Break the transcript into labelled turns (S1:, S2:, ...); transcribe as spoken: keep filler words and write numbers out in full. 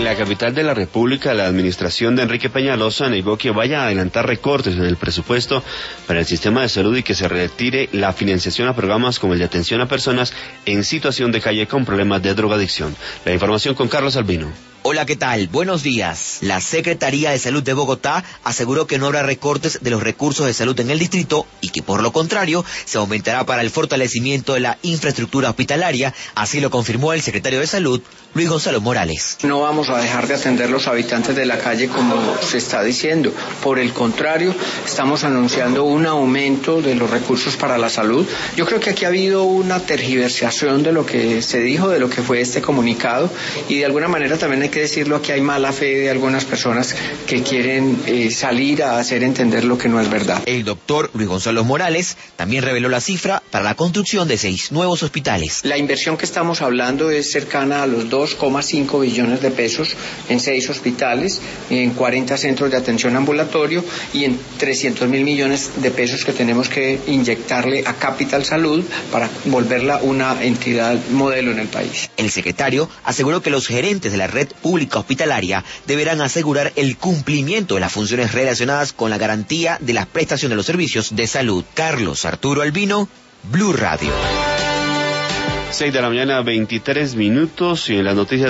S1: En la capital de la República, la administración de Enrique Peñalosa negó que vaya a adelantar recortes en el presupuesto para el sistema de salud y que se retire la financiación a programas como el de atención a personas en situación de calle con problemas de drogadicción. La información con Carlos Albino.
S2: Hola, ¿qué tal? Buenos días. La Secretaría de Salud de Bogotá aseguró que no habrá recortes de los recursos de salud en el distrito y que, por lo contrario, se aumentará para el fortalecimiento de la infraestructura hospitalaria. Así lo confirmó el secretario de Salud, Luis Gonzalo Morales.
S3: No vamos a dejar de atender a los habitantes de la calle como se está diciendo. Por el contrario, estamos anunciando un aumento de los recursos para la salud. Yo creo que aquí ha habido una tergiversación de lo que se dijo, de lo que fue este comunicado, y de alguna manera también hay que decirlo, aquí hay mala fe de algunas personas que quieren eh, salir a hacer entender lo que no es verdad.
S2: El doctor Luis Gonzalo Morales también reveló la cifra para la construcción de seis nuevos hospitales.
S3: La inversión que estamos hablando es cercana a los dos coma cinco billones de pesos en seis hospitales, en cuarenta centros de atención ambulatorio y en trescientos mil millones de pesos que tenemos que inyectarle a Capital Salud para volverla una entidad modelo en el país.
S2: El secretario aseguró que los gerentes de la red pública hospitalaria deberán asegurar el cumplimiento de las funciones relacionadas con la garantía de la prestación de los servicios de salud. Carlos Arturo Albino, Blue Radio.
S1: seis de la mañana, veintitrés minutos, y en las noticias